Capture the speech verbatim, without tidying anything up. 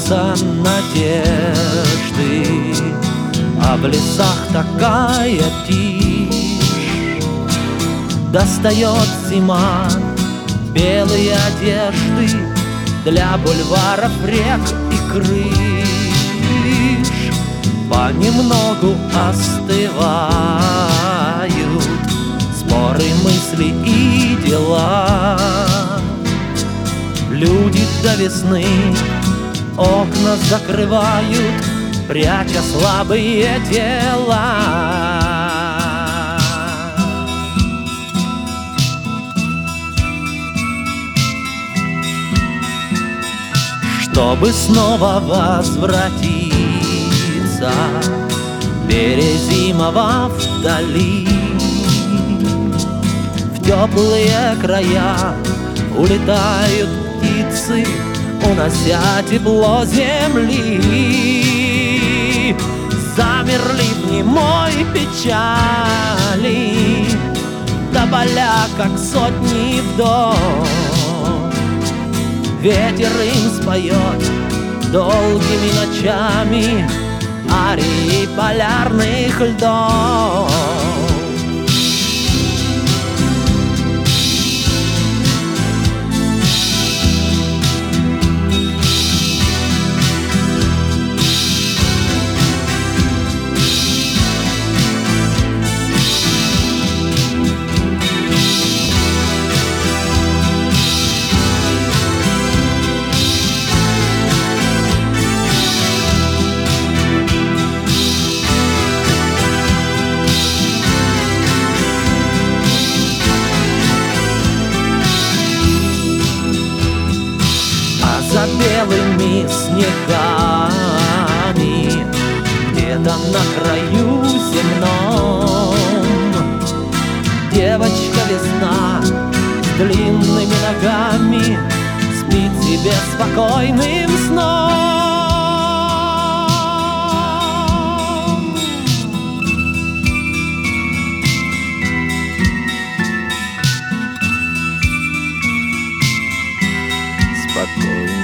светятся надежды, а в лесах такая тишь. Достает зима белые одежды для бульваров, рек и крыш. Понемногу остывают споры, мысли и дела. Люди до весны окна закрывают, пряча слабые тела. Чтобы снова возвратиться, перезимовав вдали, в теплые края улетают птицы, унося тепло земли. Замерли в немой печали тополя, как сотни вдов. Ветер им споет долгими ночами арии полярных льдов. За белыми снегами где-то на краю земном девочка весна с длинными ногами спит себе спокойным сном. Спокойно